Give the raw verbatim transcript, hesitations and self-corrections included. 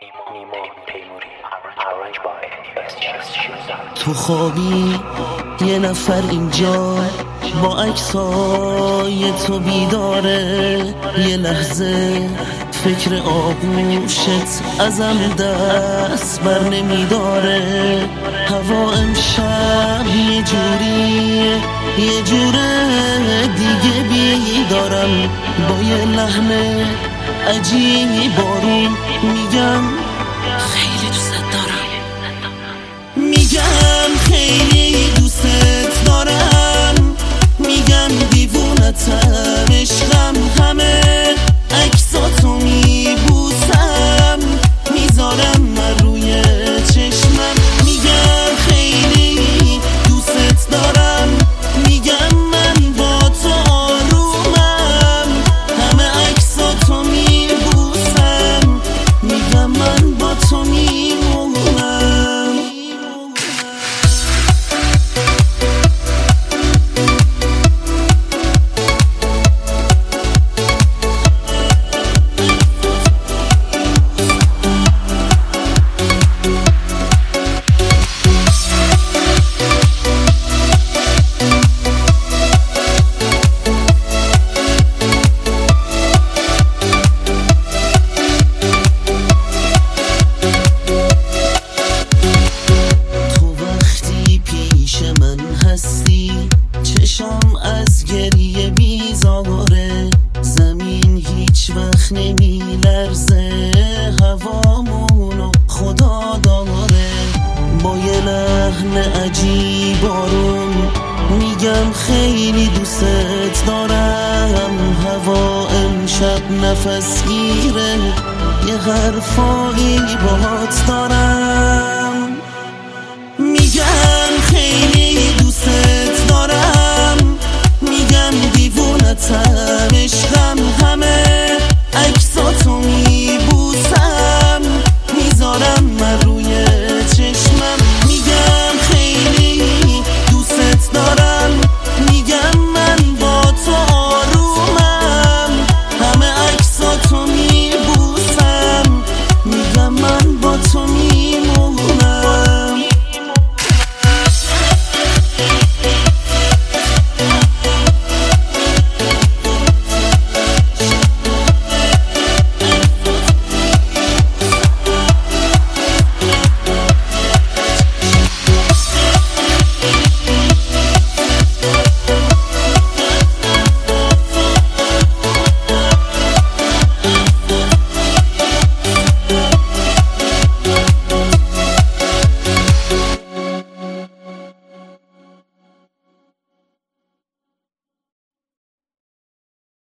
تو خوابی یه نفر اینجا با عکسای تو بیداره، یه لحظه فکر آغوشت ازم دست بر نمیداره. هوا امشب یه جوریه، یه جوره دیگه بیدارم، با یه لحن عجیب بارون میگم خیلی دوست دارم، میگم خیلی دوست دارم، میگم دیوونتم، عشقم همه عکساتو میبوسم، میذارم من روی چشمم، میگم خیلی دوست دارم، میگم من با تو آرومم، همه عکساتو میبوسم، میگم من با تو میمونم. چشام از گریه بیزاره، زمین هیچ وقت نمی لرزه، هوامونو خدا داره، با یه لحن عجیب بارون میگم خیلی دوست دارم. هوا امشب نفس گیره، یه حرفایی باهات دارم.